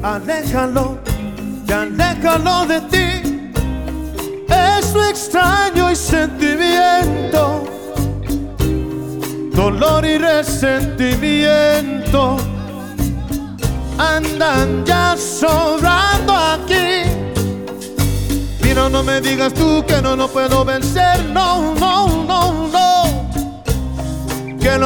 Aléjalo y aléjalo de ti. Es su extraño y sentimiento, dolor y resentimiento andan ya sobrando aquí. Mira, no me digas tú que no lo puedo vencer. No, no, no, no.